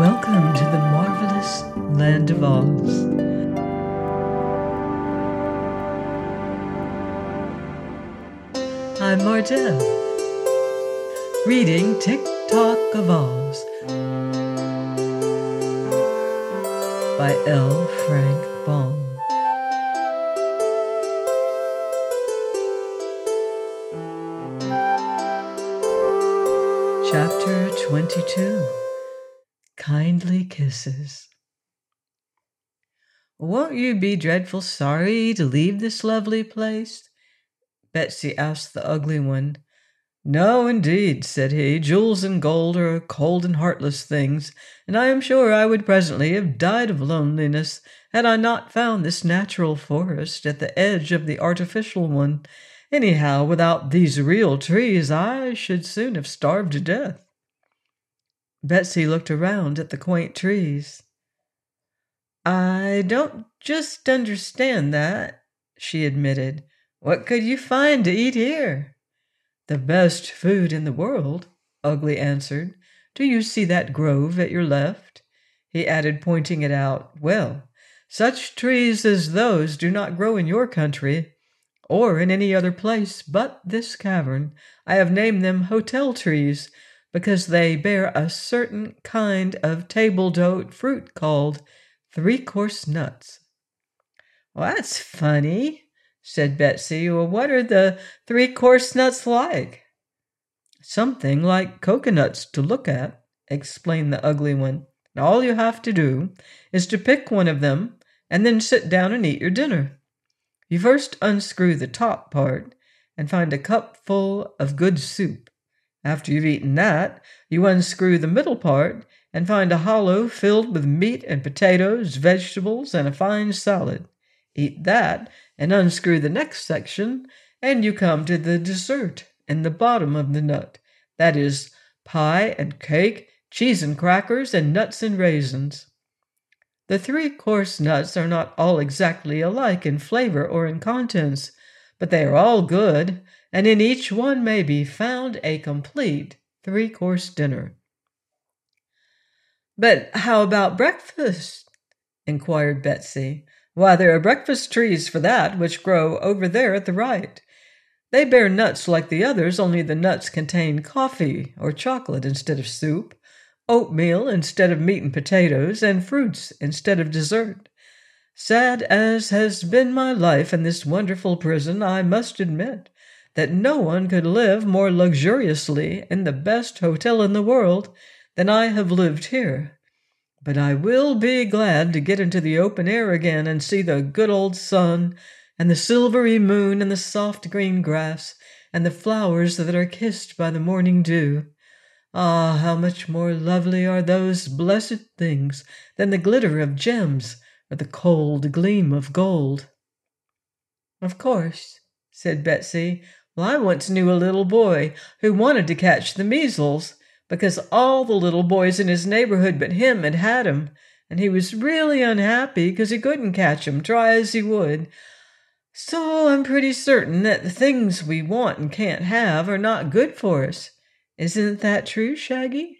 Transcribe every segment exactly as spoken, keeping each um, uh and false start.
Welcome to the marvelous land of Oz. I'm Martell, reading Tick-Tock of Oz by L. Frank Baum. Chapter twenty-two. Kindly Kisses. "Won't you be dreadful sorry to leave this lovely place?" Betsy asked the ugly one. "No, indeed," said he. "Jewels and gold are cold and heartless things, and I am sure I would presently have died of loneliness had I not found this natural forest at the edge of the artificial one. Anyhow, without these real trees, I should soon have starved to death." Betsy looked around at the quaint trees. "I don't just understand that," she admitted. "What could you find to eat here?" "The best food in the world," Ugly answered. "Do you see that grove at your left?" He added, pointing it out. "Well, such trees as those do not grow in your country, or in any other place but this cavern. I have named them hotel trees, because they bear a certain kind of table-d'hote fruit called three-course nuts." "Well, that's funny," said Betsy. "Well, what are the three-course nuts like?" "Something like coconuts to look at," explained the ugly one. "All you have to do is to pick one of them and then sit down and eat your dinner. You first unscrew the top part and find a cupful of good soup. After you've eaten that, you unscrew the middle part and find a hollow filled with meat and potatoes, vegetables, and a fine salad. Eat that and unscrew the next section, and you come to the dessert in the bottom of the nut. That is, pie and cake, cheese and crackers, and nuts and raisins. The three-course nuts are not all exactly alike in flavor or in contents, but they are all good, and in each one may be found a complete three-course dinner." "But how about breakfast?" inquired Betsy. "Why, there are breakfast trees for that, which grow over there at the right. They bear nuts like the others, only the nuts contain coffee or chocolate instead of soup, oatmeal instead of meat and potatoes, and fruits instead of dessert. Sad as has been my life in this wonderful prison, I must admit that no one could live more luxuriously in the best hotel in the world than I have lived here. But I will be glad to get into the open air again and see the good old sun and the silvery moon and the soft green grass and the flowers that are kissed by the morning dew. Ah, how much more lovely are those blessed things than the glitter of gems or the cold gleam of gold." "Of course," said Betsy. "Well, I once knew a little boy who wanted to catch the measles, because all the little boys in his neighborhood but him had had 'em, and he was really unhappy because he couldn't catch 'em, try as he would. So I'm pretty certain that the things we want and can't have are not good for us. Isn't that true, Shaggy?"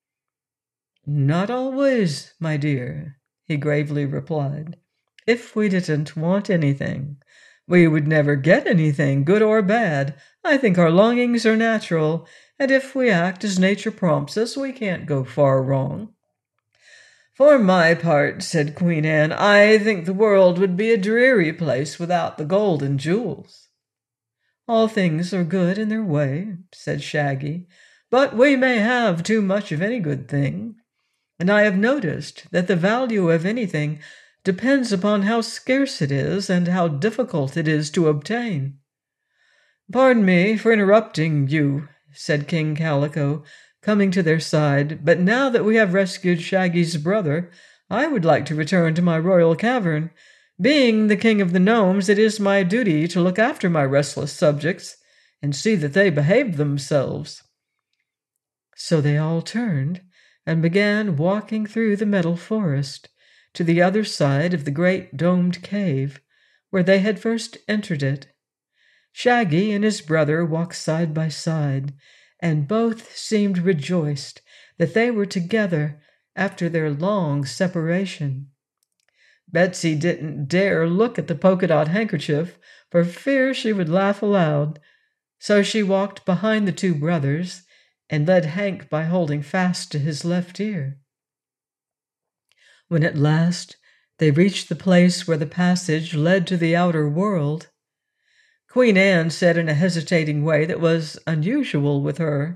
"Not always, my dear," he gravely replied. "If we didn't want anything, we would never get anything, good or bad. I think our longings are natural, and if we act as nature prompts us, we can't go far wrong." "For my part," said Queen Anne, "I think the world would be a dreary place without the gold and jewels." "All things are good in their way," said Shaggy, "but we may have too much of any good thing. And I have noticed that the value of anything depends upon how scarce it is and how difficult it is to obtain." "Pardon me for interrupting you," said King Calico, coming to their side, "but now that we have rescued Shaggy's brother, I would like to return to my royal cavern. Being the king of the gnomes, it is my duty to look after my restless subjects and see that they behave themselves." So they all turned and began walking through the metal forest to the other side of the great domed cave where they had first entered it. Shaggy and his brother walked side by side, and both seemed rejoiced that they were together after their long separation. Betsy didn't dare look at the polka-dot handkerchief for fear she would laugh aloud, so she walked behind the two brothers and led Hank by holding fast to his left ear. When at last they reached the place where the passage led to the outer world, Queen Anne said in a hesitating way that was unusual with her,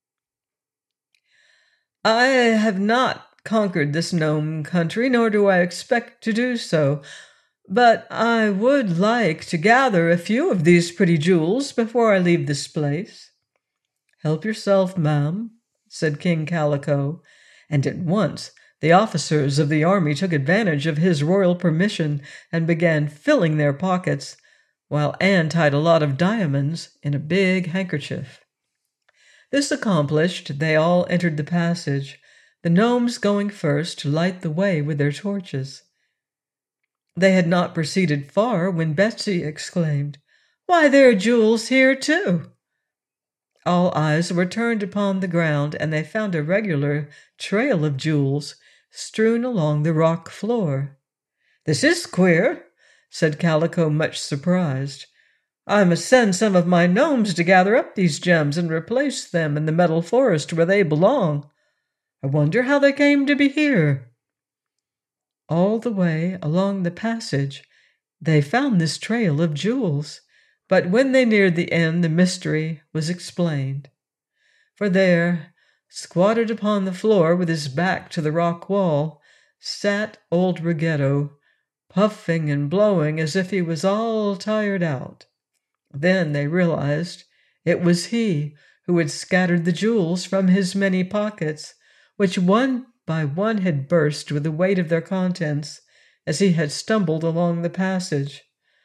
"I have not conquered this gnome country, nor do I expect to do so, but I would like to gather a few of these pretty jewels before I leave this place." "Help yourself, ma'am," said King Calico, and at once the officers of the army took advantage of his royal permission and began filling their pockets, while Anne tied a lot of diamonds in a big handkerchief. This accomplished, they all entered the passage, the gnomes going first to light the way with their torches. They had not proceeded far when Betsy exclaimed, "Why, there are jewels here, too!" All eyes were turned upon the ground, and they found a regular trail of jewels strewn along the rock floor. "This is queer," said Calico, much surprised. "I must send some of my gnomes to gather up these gems and replace them in the metal forest where they belong. I wonder how they came to be here." All the way along the passage, they found this trail of jewels, but when they neared the end, the mystery was explained. For there, squatted upon the floor with his back to the rock wall, sat old Ruggedo, puffing and blowing as if he was all tired out. Then they realized it was he who had scattered the jewels from his many pockets, which one by one had burst with the weight of their contents as he had stumbled along the passage.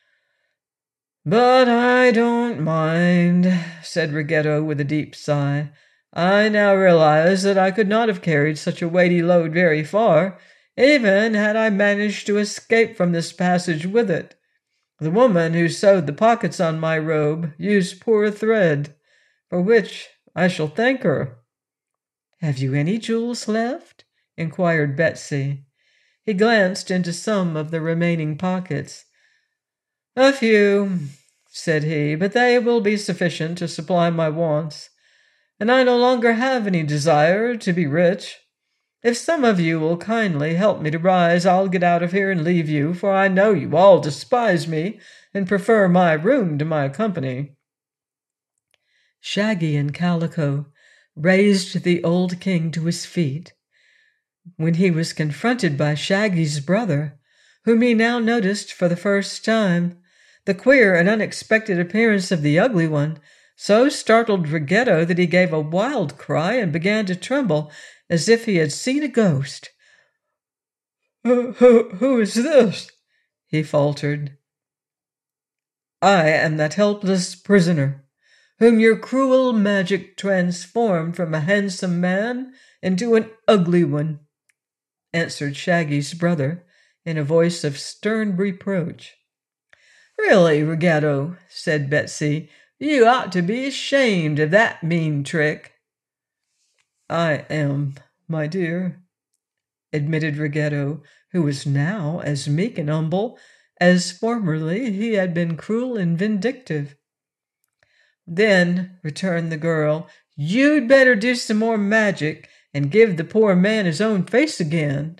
"But I don't mind," said Ruggedo with a deep sigh. "I now realize that I could not have carried such a weighty load very far, even had I managed to escape from this passage with it. The woman who sewed the pockets on my robe used poor thread, for which I shall thank her." "Have you any jewels left?" inquired Betsy. He glanced into some of the remaining pockets. "A few," said he, "but they will be sufficient to supply my wants, and I no longer have any desire to be rich. If some of you will kindly help me to rise, I'll get out of here and leave you, for I know you all despise me and prefer my room to my company." Shaggy and Calico raised the old king to his feet. When he was confronted by Shaggy's brother, whom he now noticed for the first time, the queer and unexpected appearance of the ugly one so startled Ruggedo that he gave a wild cry and began to tremble as if he had seen a ghost. Who, who, who is this?" he faltered. "I am that helpless prisoner, whom your cruel magic transformed from a handsome man into an ugly one," answered Shaggy's brother in a voice of stern reproach. "Really, Ruggedo," said Betsy, "you ought to be ashamed of that mean trick." "I am, my dear," admitted Ruggedo, who was now as meek and humble as formerly he had been cruel and vindictive. "Then," returned the girl, "you'd better do some more magic and give the poor man his own face again."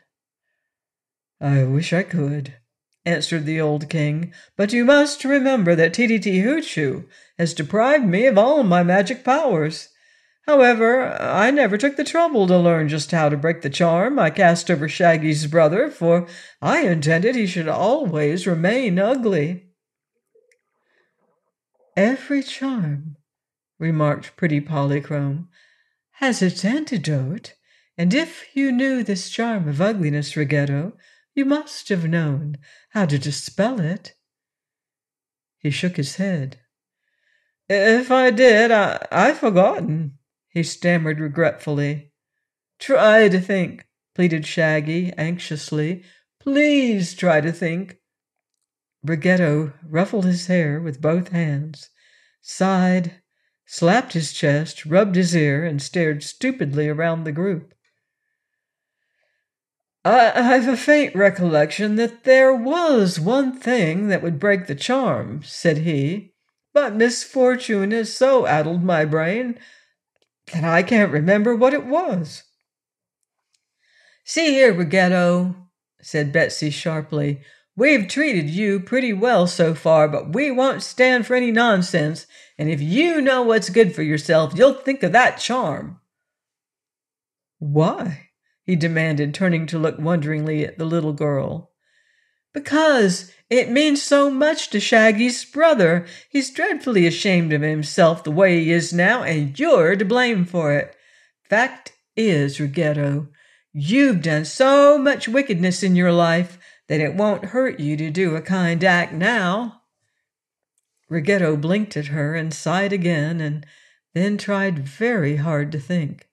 "I wish I could," answered the old king, "but you must remember that Tititi Hoochoo has deprived me of all my magic powers. However, I never took the trouble to learn just how to break the charm I cast over Shaggy's brother, for I intended he should always remain ugly." "Every charm," remarked pretty Polychrome, "has its antidote, and if you knew this charm of ugliness, Ruggedo, you must have known how to dispel it." He shook his head. "If I did, I, I've forgotten," he stammered regretfully. "Try to think," pleaded Shaggy anxiously. "Please try to think." Ruggedo ruffled his hair with both hands, sighed, slapped his chest, rubbed his ear, and stared stupidly around the group. I, I've a faint recollection that there was one thing that would break the charm, said he, but misfortune has so addled my brain that I can't remember what it was. See here, Ruggedo, said Betsy sharply, we've treated you pretty well so far, but we won't stand for any nonsense, and if you know what's good for yourself, you'll think of that charm. Why? He demanded, turning to look wonderingly at the little girl. Because it means so much to Shaggy's brother. He's dreadfully ashamed of himself the way he is now, and you're to blame for it. Fact is, Ruggedo, you've done so much wickedness in your life that it won't hurt you to do a kind act now. Ruggedo blinked at her and sighed again, and then tried very hard to think.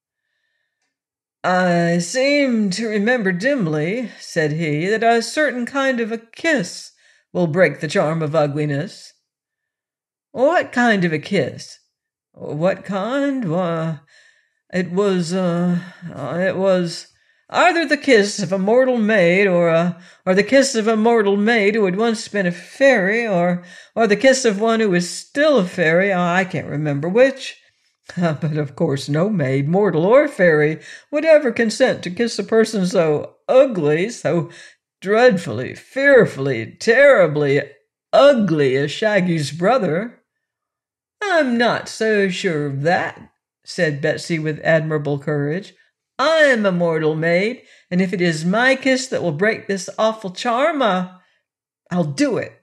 I seem to remember dimly, said he, that a certain kind of a kiss will break the charm of ugliness. What kind of a kiss? What kind? Why, it was, uh, it was either the kiss of a mortal maid, or a, or the kiss of a mortal maid who had once been a fairy, or, or the kiss of one who is still a fairy. I can't remember which. But of course no maid, mortal or fairy, would ever consent to kiss a person so ugly, so dreadfully, fearfully, terribly ugly as Shaggy's brother. I'm not so sure of that, said Betsy with admirable courage. I'm a mortal maid, and if it is my kiss that will break this awful charm, uh, I'll do it.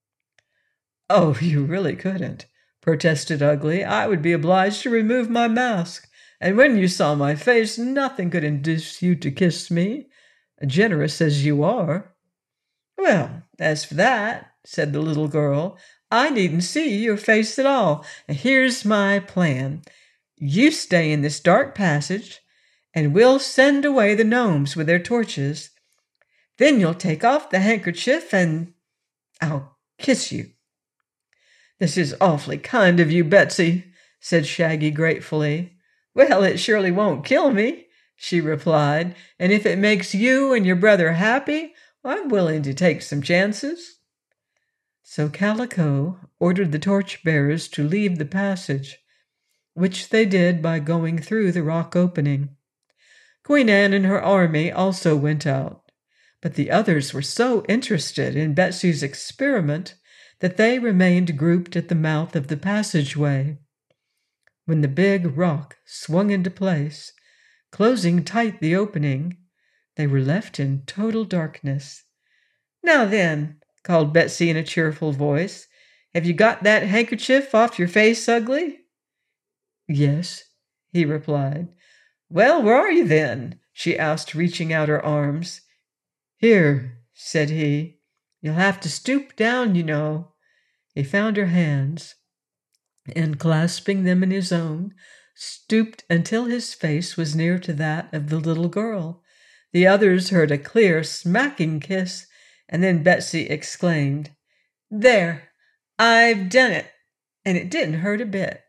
Oh, you really couldn't, protested Ugly. I would be obliged to remove my mask, and when you saw my face, nothing could induce you to kiss me, generous as you are. Well, as for that, said the little girl, I needn't see your face at all. And here's my plan. You stay in this dark passage, and we'll send away the gnomes with their torches. Then you'll take off the handkerchief, and I'll kiss you. This is awfully kind of you, Betsy, said Shaggy gratefully. Well, it surely won't kill me, she replied, and if it makes you and your brother happy, I'm willing to take some chances. So Calico ordered the torch-bearers to leave the passage, which they did by going through the rock opening. Queen Anne and her army also went out, but the others were so interested in Betsy's experiment that they remained grouped at the mouth of the passageway. When the big rock swung into place, closing tight the opening, they were left in total darkness. Now then, called Betsy in a cheerful voice, have you got that handkerchief off your face, Ugly? Yes, he replied. Well, where are you then? She asked, reaching out her arms. Here, said he. You'll have to stoop down, you know. He found her hands, and clasping them in his own, stooped until his face was near to that of the little girl. The others heard a clear, smacking kiss, and then Betsy exclaimed, There, I've done it, and it didn't hurt a bit.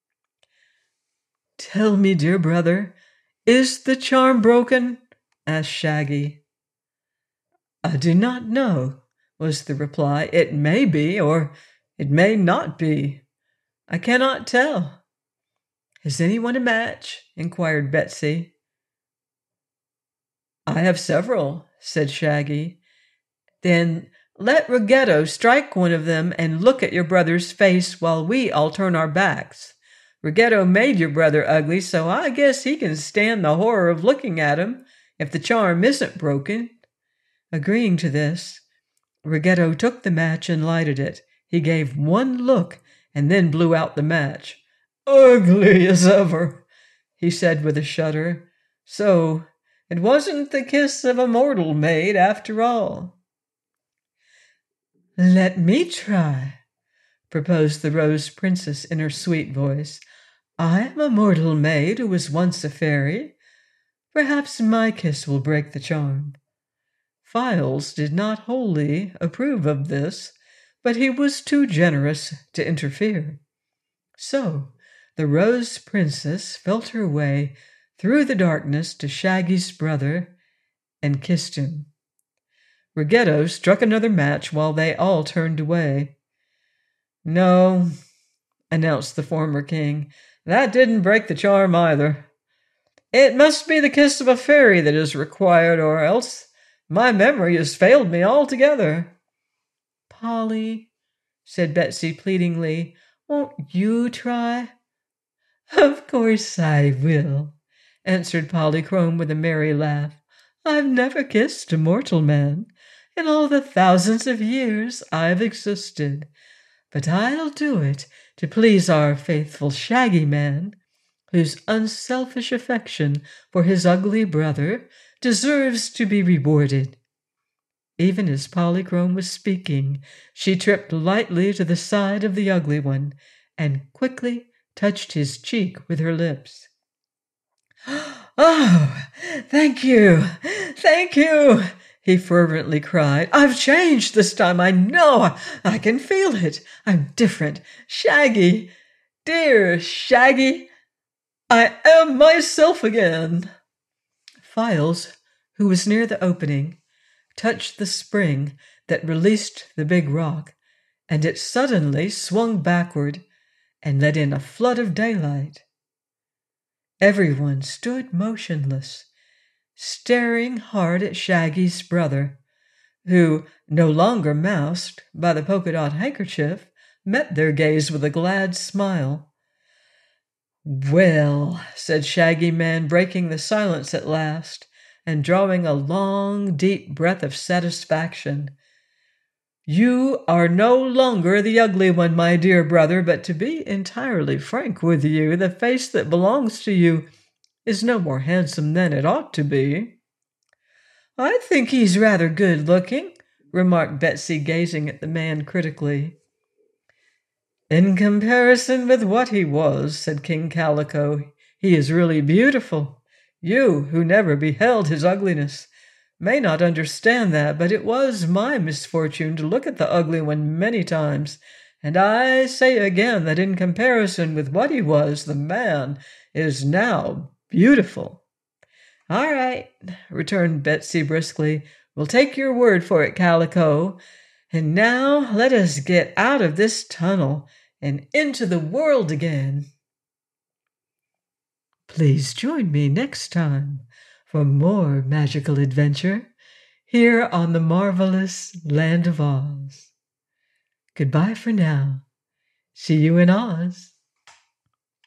Tell me, dear brother, is the charm broken? Asked Shaggy. I do not know, was the reply. It may be, or it may not be. I cannot tell. Has anyone a match? Inquired Betsy. I have several, said Shaggy. Then let Ruggedo strike one of them and look at your brother's face while we all turn our backs. Ruggedo made your brother ugly, so I guess he can stand the horror of looking at him if the charm isn't broken. Agreeing to this, Ruggedo took the match and lighted it. He gave one look and then blew out the match. Ugly as ever, he said with a shudder. So it wasn't the kiss of a mortal maid after all. Let me try, proposed the Rose Princess in her sweet voice. I am a mortal maid who was once a fairy. Perhaps my kiss will break the charm. Files did not wholly approve of this, but he was too generous to interfere. So the Rose Princess felt her way through the darkness to Shaggy's brother and kissed him. Ruggedo struck another match while they all turned away. "No," announced the former king, "that didn't break the charm either. It must be the kiss of a fairy that is required, or else my memory has failed me altogether." "Polly," said Betsy pleadingly, "won't you try?" "Of course I will," answered Polychrome with a merry laugh. "I've never kissed a mortal man in all the thousands of years I've existed, but I'll do it to please our faithful Shaggy Man, whose unselfish affection for his ugly brother deserves to be rewarded." Even as Polychrome was speaking, she tripped lightly to the side of the ugly one and quickly touched his cheek with her lips. "Oh, thank you, thank you," he fervently cried. "I've changed this time, I know. I can feel it. I'm different. Shaggy, dear Shaggy, I am myself again." Files, who was near the opening, touched the spring that released the big rock, and it suddenly swung backward and let in a flood of daylight. Everyone stood motionless, staring hard at Shaggy's brother, who, no longer masked by the polka-dot handkerchief, met their gaze with a glad smile. "Well," said Shaggy Man, breaking the silence at last, and drawing a long, deep breath of satisfaction, "you are no longer the ugly one, my dear brother, but to be entirely frank with you, the face that belongs to you is no more handsome than it ought to be." "I think he's rather good-looking," remarked Betsy, gazing at the man critically. "In comparison with what he was," said King Calico, "he is really beautiful. You, who never beheld his ugliness, may not understand that, but it was my misfortune to look at the ugly one many times, and I say again that in comparison with what he was, the man is now beautiful." "All right," returned Betsy briskly. "We'll take your word for it, Calico. And now let us get out of this tunnel and into the world again." Please join me next time for more magical adventure here on the marvelous Land of Oz. Goodbye for now. See you in Oz.